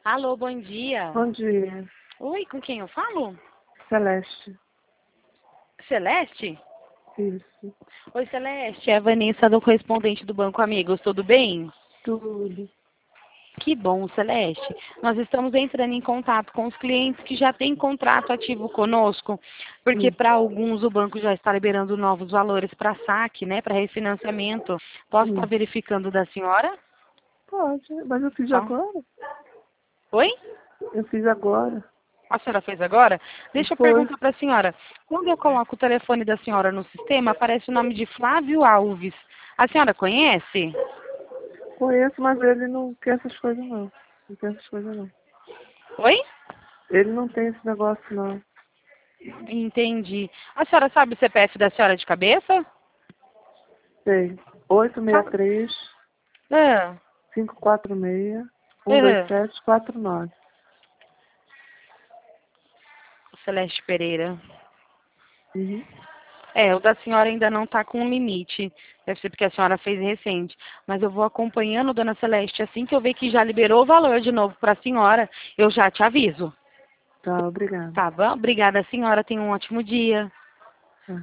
Alô, bom dia. Bom dia, Oi, com quem eu falo? Celeste. Celeste? Isso, Oi, Celeste, é a Vanessa do correspondente do Banco Amigos, tudo bem? tudo. Que bom, Celeste. Nós estamos entrando em contato com os clientes que já têm contrato ativo conosco, porque Hum, para alguns o banco já está liberando novos valores para saque, né, para refinanciamento. Posso estar hum. verificando da senhora? Pode, mas eu fiz Só. agora. Oi? Eu fiz agora. A senhora fez agora? Deixa eu Foi. perguntar para a senhora. Quando eu coloco o telefone da senhora no sistema, aparece o nome de Flávio Alves. A senhora conhece? Conheço, mas ele não quer essas coisas não. Não tem essas coisas não. Oi? Ele não tem esse negócio não. Entendi. A senhora sabe o CPF da senhora de cabeça? Tem. Fala. 863 Ah, 546 ah. 12749. Celeste Pereira. Uhum. É, o da senhora ainda não está com limite. Deve ser porque a senhora fez recente. Mas eu vou acompanhando, dona Celeste. Assim que eu ver que já liberou o valor de novo para a senhora, eu já te aviso. Tá, obrigada. Tá bom? Obrigada, senhora. Tenha um ótimo dia.